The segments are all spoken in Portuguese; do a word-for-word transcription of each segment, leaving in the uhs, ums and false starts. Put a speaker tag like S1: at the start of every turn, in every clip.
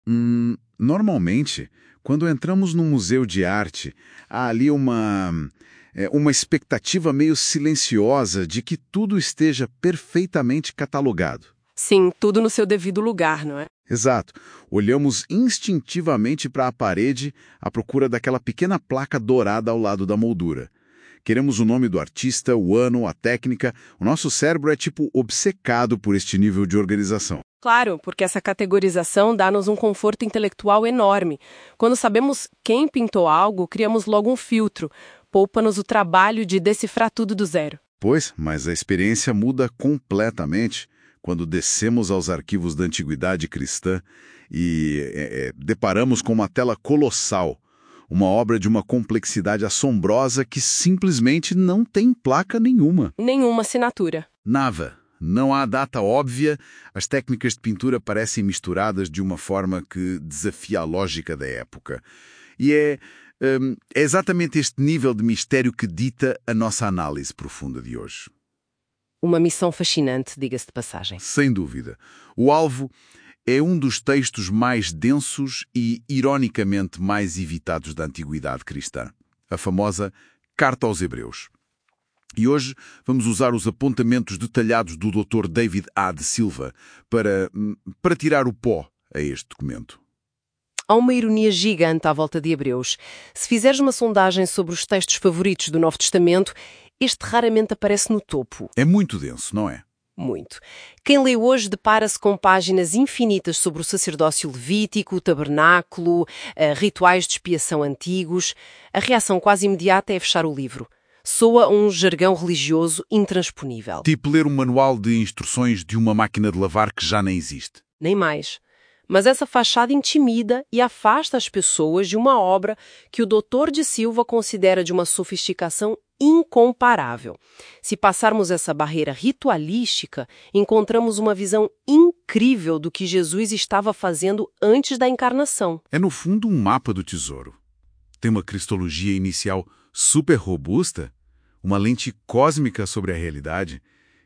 S1: Hum, normalmente, quando entramos num museu de arte, há ali uma, é, uma expectativa meio silenciosa de que tudo esteja perfeitamente catalogado.
S2: Sim, tudo no seu devido lugar, não é?
S1: Exato. Olhamos instintivamente para a parede à procura daquela pequena placa dourada ao lado da moldura. Queremos o nome do artista, o ano, a técnica. O nosso cérebro é tipo obcecado por este nível de organização.
S2: Claro, porque essa categorização dá-nos um conforto intelectual enorme. Quando sabemos quem pintou algo, criamos logo um filtro. Poupa-nos o trabalho de decifrar tudo do zero.
S1: Pois, mas a experiência muda completamente quando descemos aos arquivos da antiguidade cristã e é, é, deparamos com uma tela colossal, uma obra de uma complexidade assombrosa que simplesmente não tem placa nenhuma.
S2: Nenhuma assinatura.
S1: Nada. Não há data óbvia, as técnicas de pintura parecem misturadas de uma forma que desafia a lógica da época. E é, hum, é exatamente este nível de mistério que dita a nossa análise profunda de hoje.
S2: Uma missão fascinante, diga-se de passagem.
S1: Sem dúvida. O alvo é um dos textos mais densos e, ironicamente, mais evitados da antiguidade cristã. A famosa Carta aos Hebreus. E hoje vamos usar os apontamentos detalhados do doutor David A. de Silva para, para tirar o pó a este documento.
S2: Há uma ironia gigante à volta de Hebreus. Se fizeres uma sondagem sobre os textos favoritos do Novo Testamento, este raramente aparece no topo.
S1: É muito denso, não é?
S2: Muito. Quem lê hoje depara-se com páginas infinitas sobre o sacerdócio levítico, o tabernáculo, rituais de expiação antigos. A reação quase imediata é fechar o livro. Soa um jargão religioso intransponível.
S1: Tipo ler um manual de instruções de uma máquina de lavar que já nem existe.
S2: Nem mais. Mas essa fachada intimida e afasta as pessoas de uma obra que o doutor de Silva considera de uma sofisticação incomparável. Se passarmos essa barreira ritualística, encontramos uma visão incrível do que Jesus estava fazendo antes da encarnação.
S1: É, no fundo, um mapa do tesouro. Tem uma cristologia inicial super robusta, uma lente cósmica sobre a realidade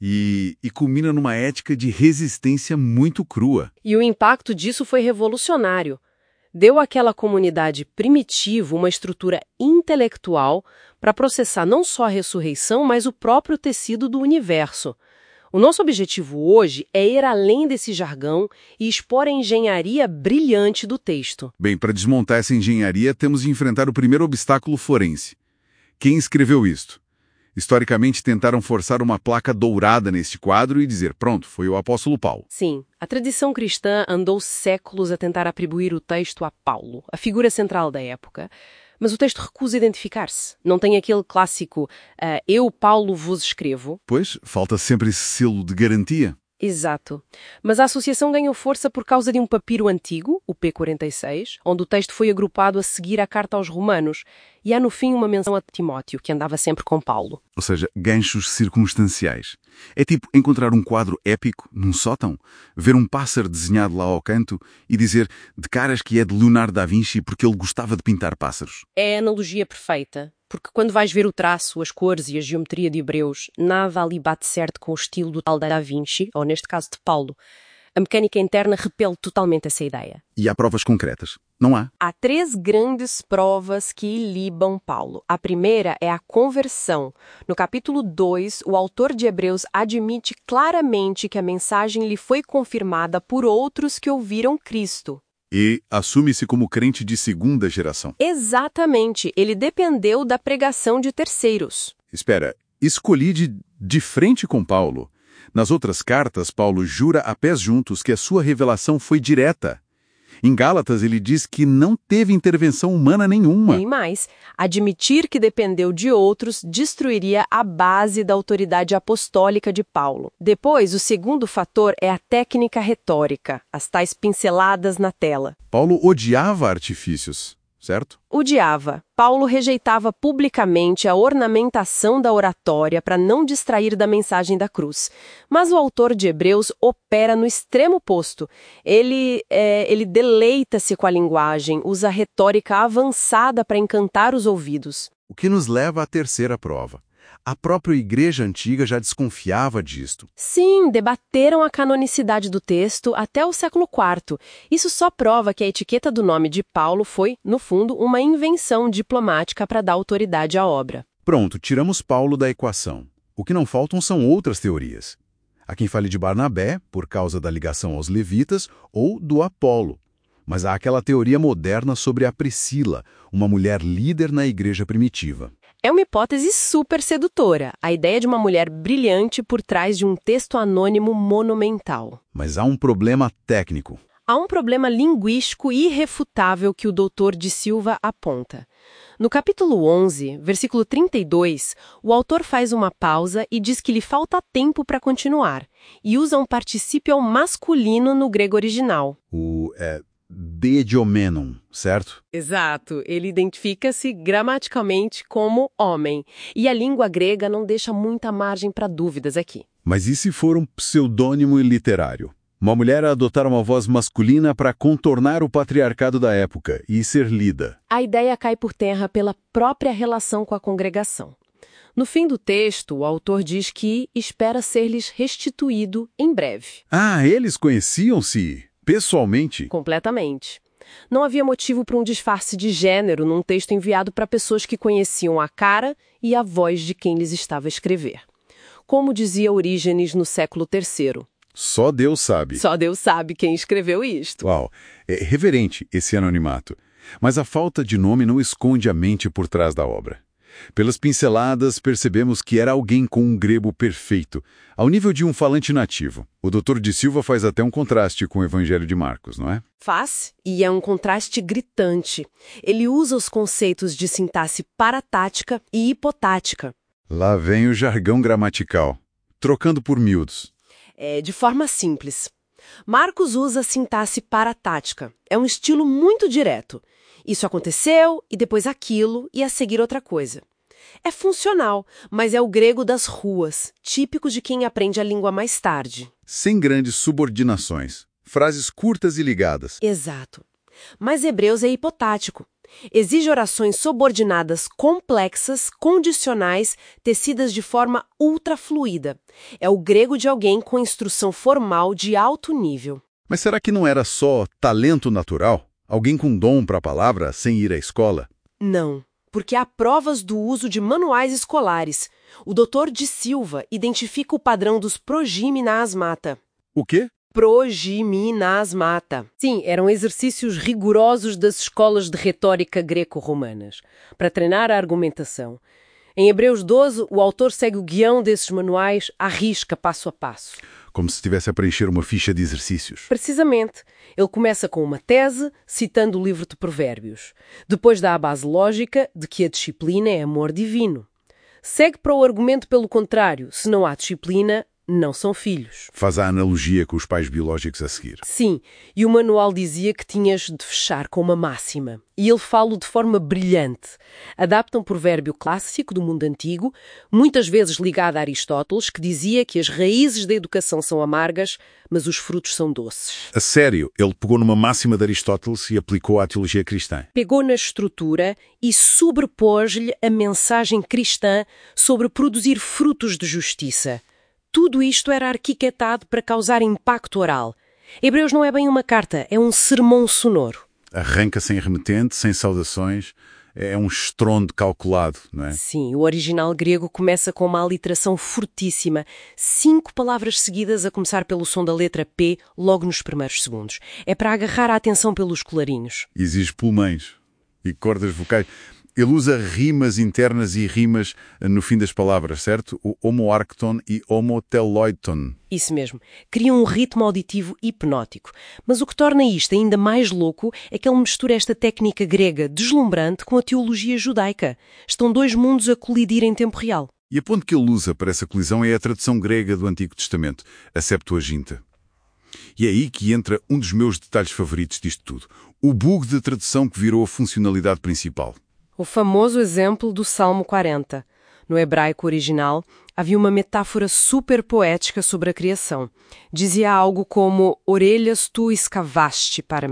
S1: e, e culmina numa ética de resistência muito crua.
S2: E o impacto disso foi revolucionário. Deu àquela comunidade primitiva uma estrutura intelectual para processar não só a ressurreição, mas o próprio tecido do universo. O nosso objetivo hoje é ir além desse jargão e expor a engenharia brilhante do texto.
S1: Bem, para desmontar essa engenharia, temos de enfrentar o primeiro obstáculo forense. Quem escreveu isto? Historicamente, tentaram forçar uma placa dourada neste quadro e dizer, pronto, foi o apóstolo Paulo.
S2: Sim, a tradição cristã andou séculos a tentar atribuir o texto a Paulo, a figura central da época. Mas o texto recusa identificar-se. Não tem aquele clássico, uh, eu, Paulo, vos escrevo.
S1: Pois, falta sempre esse selo de garantia.
S2: Exato. Mas a associação ganhou força por causa de um papiro antigo, o P quarenta e seis, onde o texto foi agrupado a seguir a carta aos Romanos, e há no fim uma menção a Timóteo, que andava sempre com Paulo.
S1: Ou seja, ganchos circunstanciais. É tipo encontrar um quadro épico num sótão, ver um pássaro desenhado lá ao canto e dizer de caras que é de Leonardo da Vinci porque ele gostava de pintar pássaros.
S2: É a analogia perfeita. Porque quando vais ver o traço, as cores e a geometria de Hebreus, nada ali bate certo com o estilo do tal da Vinci, ou neste caso de Paulo. A mecânica interna repele totalmente essa ideia.
S1: E há provas concretas? Não há?
S2: Há três grandes provas que ilibam Paulo. A primeira é a conversão. No capítulo dois, o autor de Hebreus admite claramente que a mensagem lhe foi confirmada por outros que ouviram Cristo.
S1: E assume-se como crente de segunda geração.
S2: Exatamente. Ele dependeu da pregação de terceiros.
S1: Espera, escolhi de, de frente com Paulo. Nas outras cartas, Paulo jura a pés juntos que a sua revelação foi direta. Em Gálatas, ele diz que não teve intervenção humana nenhuma.
S2: Nem mais. Admitir que dependeu de outros destruiria a base da autoridade apostólica de Paulo. Depois, o segundo fator é a técnica retórica, as tais pinceladas na tela.
S1: Paulo odiava artifícios, certo?
S2: Odiava. Paulo rejeitava publicamente a ornamentação da oratória para não distrair da mensagem da cruz. Mas o autor de Hebreus opera no extremo oposto. Ele, é, ele deleita-se com a linguagem, usa retórica avançada para encantar os ouvidos.
S1: O que nos leva à terceira prova. A própria igreja antiga já desconfiava disto.
S2: Sim, debateram a canonicidade do texto até o século quarto. Isso só prova que a etiqueta do nome de Paulo foi, no fundo, uma invenção diplomática para dar autoridade à obra.
S1: Pronto, tiramos Paulo da equação. O que não faltam são outras teorias. Há quem fale de Barnabé, por causa da ligação aos levitas, ou do Apolo. Mas há aquela teoria moderna sobre a Priscila, uma mulher líder na igreja primitiva.
S2: É uma hipótese super sedutora, a ideia de uma mulher brilhante por trás de um texto anônimo monumental.
S1: Mas há um problema técnico.
S2: Há um problema linguístico irrefutável que o doutor de Silva aponta. No capítulo onze, versículo trinta e dois, o autor faz uma pausa e diz que lhe falta tempo para continuar, e usa um particípio masculino no grego original.
S1: O é, deidiomenon, certo?
S2: Exato, ele identifica-se gramaticalmente como homem, e a língua grega não deixa muita margem para dúvidas aqui.
S1: Mas e se for um pseudônimo literário? Uma mulher a adotar uma voz masculina para contornar o patriarcado da época e ser lida.
S2: A ideia cai por terra pela própria relação com a congregação. No fim do texto, o autor diz que espera ser-lhes restituído em breve.
S1: Ah, eles conheciam-se pessoalmente?
S2: Completamente. Não havia motivo para um disfarce de gênero num texto enviado para pessoas que conheciam a cara e a voz de quem lhes estava a escrever. Como dizia Orígenes no século terceiro.
S1: Só Deus sabe.
S2: Só Deus sabe quem escreveu isto.
S1: Uau, é reverente esse anonimato. Mas a falta de nome não esconde a mente por trás da obra. Pelas pinceladas, percebemos que era alguém com um grego perfeito, ao nível de um falante nativo. O doutor de Silva faz até um contraste com o Evangelho de Marcos, não é?
S2: Faz, e é um contraste gritante. Ele usa os conceitos de sintaxe paratática e hipotática.
S1: Lá vem o jargão gramatical, trocando por miúdos.
S2: É, de forma simples. Marcos usa a sintaxe paratática. É um estilo muito direto. Isso aconteceu, e depois aquilo, e a seguir outra coisa. É funcional, mas é o grego das ruas, típico de quem aprende a língua mais tarde.
S1: Sem grandes subordinações. Frases curtas e ligadas.
S2: Exato. Mas Hebreus é hipotático. Exige orações subordinadas complexas, condicionais, tecidas de forma ultrafluida. É o grego de alguém com instrução formal de alto nível.
S1: Mas será que não era só talento natural? Alguém com dom para a palavra sem ir à escola?
S2: Não, porque há provas do uso de manuais escolares. O doutor de Silva identifica o padrão dos progimnasmata.
S1: O quê?
S2: Progimnasmata. Sim, eram exercícios rigorosos das escolas de retórica greco-romanas, para treinar a argumentação. Em Hebreus doze, o autor segue o guião desses manuais à risca, passo a passo.
S1: Como se estivesse a preencher uma ficha de exercícios.
S2: Precisamente. Ele começa com uma tese, citando o livro de Provérbios. Depois dá a base lógica de que a disciplina é amor divino. Segue para o argumento pelo contrário. Se não há disciplina, não são filhos.
S1: Faz a analogia com os pais biológicos a seguir.
S2: Sim, e o manual dizia que tinhas de fechar com uma máxima. E ele fala de forma brilhante. Adapta um provérbio clássico do mundo antigo, muitas vezes ligado a Aristóteles, que dizia que as raízes da educação são amargas, mas os frutos são doces.
S1: A sério, ele pegou numa máxima de Aristóteles e aplicou à teologia cristã.
S2: Pegou na estrutura e sobrepôs-lhe a mensagem cristã sobre produzir frutos de justiça. Tudo isto era arquitetado para causar impacto oral. Hebreus não é bem uma carta, é um sermão sonoro.
S1: Arranca sem remetente, sem saudações. É um estrondo calculado, não é?
S2: Sim, o original grego começa com uma aliteração fortíssima. Cinco palavras seguidas a começar pelo som da letra P logo nos primeiros segundos. É para agarrar a atenção pelos colarinhos.
S1: Exige pulmões e cordas vocais. Ele usa rimas internas e rimas no fim das palavras, certo? O homoarcton e homoteloiton.
S2: Isso mesmo. Cria um ritmo auditivo hipnótico. Mas o que torna isto ainda mais louco é que ele mistura esta técnica grega deslumbrante com a teologia judaica. Estão dois mundos a colidir em tempo real.
S1: E a ponte que ele usa para essa colisão é a tradução grega do Antigo Testamento, a Septuaginta. E é aí que entra um dos meus detalhes favoritos disto tudo. O bug de tradução que virou a funcionalidade principal.
S2: O famoso exemplo do Salmo quarenta. No hebraico original, havia uma metáfora super poética sobre a criação. Dizia algo como, orelhas tu escavaste para mim.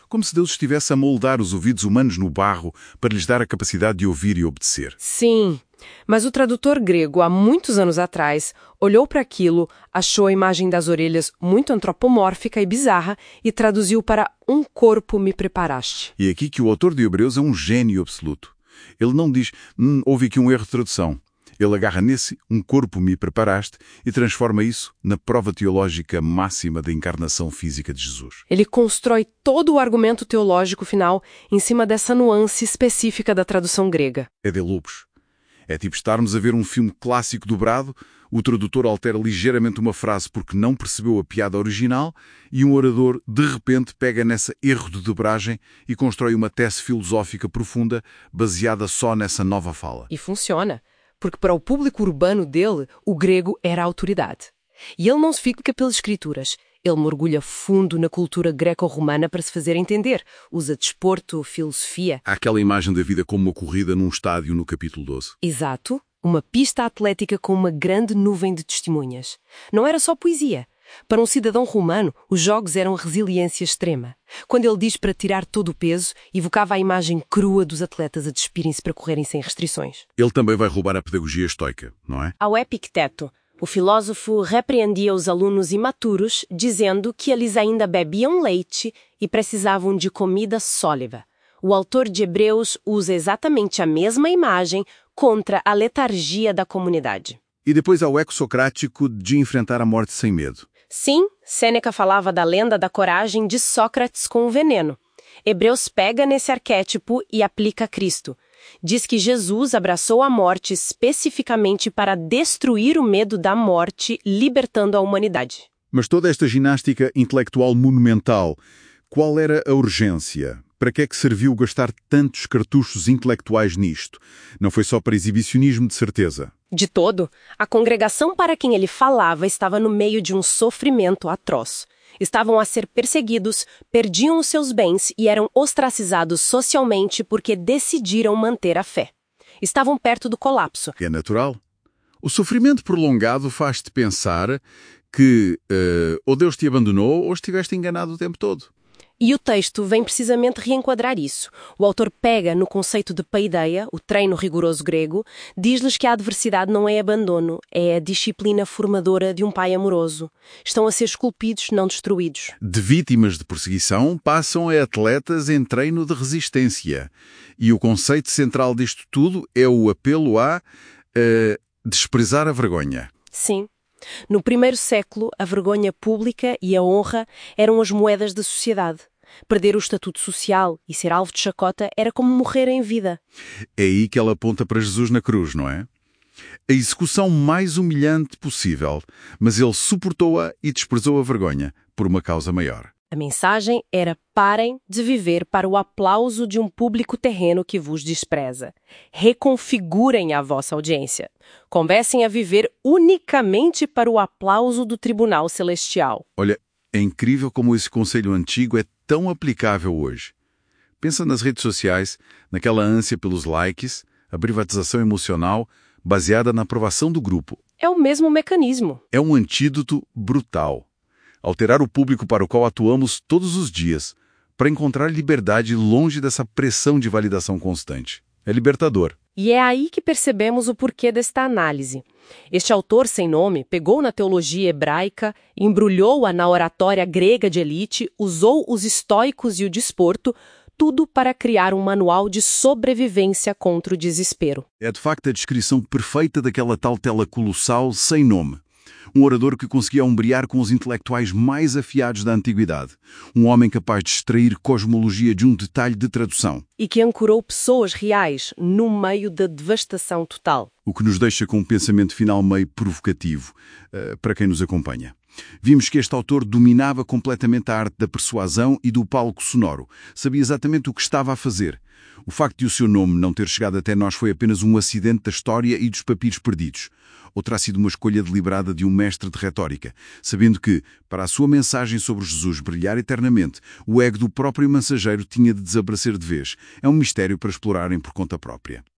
S1: como se Deus estivesse a moldar os ouvidos humanos no barro para lhes dar a capacidade de ouvir e obedecer.
S2: Sim, mas o tradutor grego, há muitos anos atrás, olhou para aquilo, achou a imagem das orelhas muito antropomórfica e bizarra e traduziu para um corpo me preparaste.
S1: E é aqui que o autor de Hebreus é um gênio absoluto. Ele não diz, hm, houve aqui um erro de tradução. Ele agarra nesse, um corpo me preparaste, e transforma isso na prova teológica máxima da encarnação física de Jesus.
S2: Ele constrói todo o argumento teológico final em cima dessa nuance específica da tradução grega.
S1: É de lobos. É tipo estarmos a ver um filme clássico dobrado, o tradutor altera ligeiramente uma frase porque não percebeu a piada original e um orador, de repente, pega nessa erro de dobragem e constrói uma tese filosófica profunda baseada só nessa nova fala.
S2: E funciona. Porque para o público urbano dele, o grego era a autoridade. E ele não se fica pelas escrituras. Ele mergulha fundo na cultura greco-romana para se fazer entender. Usa desporto, filosofia.
S1: Há aquela imagem da vida como uma corrida num estádio no capítulo doze.
S2: Exato. Uma pista atlética com uma grande nuvem de testemunhas. Não era só poesia. Para um cidadão romano, os jogos eram resiliência extrema. Quando ele diz para tirar todo o peso, evocava a imagem crua dos atletas a despirem-se para correrem sem restrições.
S1: Ele também vai roubar a pedagogia estoica, não é?
S2: Ao Epicteto, o filósofo repreendia os alunos imaturos, dizendo que eles ainda bebiam leite e precisavam de comida sólida. O autor de Hebreus usa exatamente a mesma imagem contra a letargia da comunidade.
S1: E depois há o eco socrático de enfrentar a morte sem medo.
S2: Sim, Sêneca falava da lenda da coragem de Sócrates com o veneno. Hebreus pega nesse arquétipo e aplica a Cristo. Diz que Jesus abraçou a morte especificamente para destruir o medo da morte, libertando a humanidade.
S1: Mas toda esta ginástica intelectual monumental, qual era a urgência? Para que é que serviu gastar tantos cartuchos intelectuais nisto? Não foi só para exibicionismo, de certeza.
S2: De todo, a congregação para quem ele falava estava no meio de um sofrimento atroz. Estavam a ser perseguidos, perdiam os seus bens e eram ostracizados socialmente porque decidiram manter a fé. Estavam perto do colapso.
S1: É natural. O sofrimento prolongado faz-te pensar que uh, ou Deus te abandonou ou estiveste enganado o tempo todo.
S2: E o texto vem precisamente reenquadrar isso. O autor pega no conceito de paideia, o treino rigoroso grego, diz-lhes que a adversidade não é abandono, é a disciplina formadora de um pai amoroso. Estão a ser esculpidos, não destruídos.
S1: De vítimas de perseguição passam a atletas em treino de resistência. E o conceito central disto tudo é o apelo a uh, desprezar a vergonha.
S2: Sim. No primeiro século, a vergonha pública e a honra eram as moedas da sociedade. Perder o estatuto social e ser alvo de chacota era como morrer em vida.
S1: É aí que ela aponta para Jesus na cruz, não é? A execução mais humilhante possível, mas ele suportou-a e desprezou a vergonha por uma causa maior.
S2: A mensagem era: parem de viver para o aplauso de um público terreno que vos despreza. Reconfigurem a vossa audiência. Comecem a viver unicamente para o aplauso do tribunal celestial.
S1: Olha, é incrível como esse conselho antigo é tão aplicável hoje. Pensa nas redes sociais, naquela ânsia pelos likes, a privatização emocional baseada na aprovação do grupo.
S2: É o mesmo mecanismo.
S1: É um antídoto brutal. Alterar o público para o qual atuamos todos os dias, para encontrar liberdade longe dessa pressão de validação constante. É libertador.
S2: E é aí que percebemos o porquê desta análise. Este autor sem nome pegou na teologia hebraica, embrulhou-a na oratória grega de elite, usou os estoicos e o desporto, tudo para criar um manual de sobrevivência contra o desespero.
S1: É de facto a descrição perfeita daquela tal tela colossal sem nome. Um orador que conseguia ombrear com os intelectuais mais afiados da antiguidade. Um homem capaz de extrair cosmologia de um detalhe de tradução.
S2: E que ancorou pessoas reais no meio da devastação total.
S1: O que nos deixa com um pensamento final meio provocativo, uh, para quem nos acompanha. Vimos que este autor dominava completamente a arte da persuasão e do palco sonoro. Sabia exatamente o que estava a fazer. O facto de o seu nome não ter chegado até nós foi apenas um acidente da história e dos papiros perdidos. Ou terá sido uma escolha deliberada de um mestre de retórica, sabendo que, para a sua mensagem sobre Jesus brilhar eternamente, o ego do próprio mensageiro tinha de desaparecer de vez. É um mistério para explorarem por conta própria.